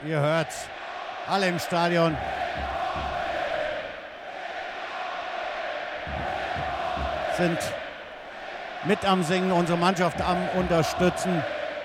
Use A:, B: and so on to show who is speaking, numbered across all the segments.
A: Ihr hört's. Alle im Stadion. Sind mit am Singen, unsere Mannschaft am Unterstützen.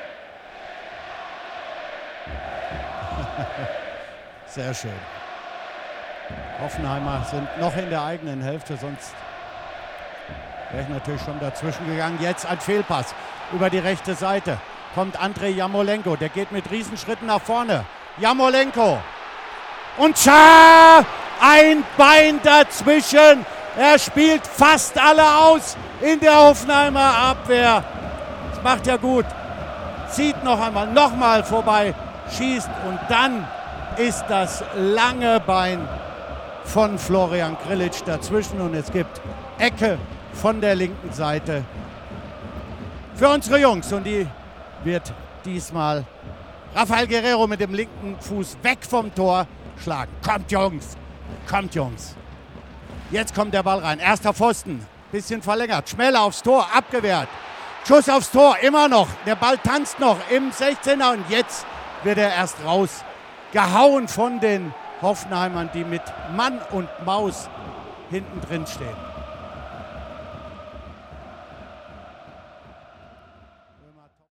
A: Sehr schön. Hoffenheimer sind noch in der eigenen Hälfte, sonst wäre ich natürlich schon dazwischen gegangen. Jetzt ein Fehlpass über die rechte Seite. Kommt Andrei Jarmolenko, der geht mit Riesenschritten nach vorne. Jarmolenko. Und Schah! Ein Bein dazwischen. Er spielt fast alle aus in der Hoffenheimer Abwehr. Das macht er gut. Zieht nochmal vorbei, schießt und dann ist das lange Bein von Florian Grillitsch dazwischen und es gibt Ecke von der linken Seite für unsere Jungs und die wird diesmal Rafael Guerrero mit dem linken Fuß weg vom Tor schlagen. Kommt Jungs, kommt Jungs. Jetzt kommt der Ball rein. Erster Pfosten, bisschen verlängert. Schmeller aufs Tor, abgewehrt. Schuss aufs Tor, immer noch. Der Ball tanzt noch im 16er und jetzt wird er erst rausgehauen von den Hoffenheimern, die mit Mann und Maus hinten drin stehen.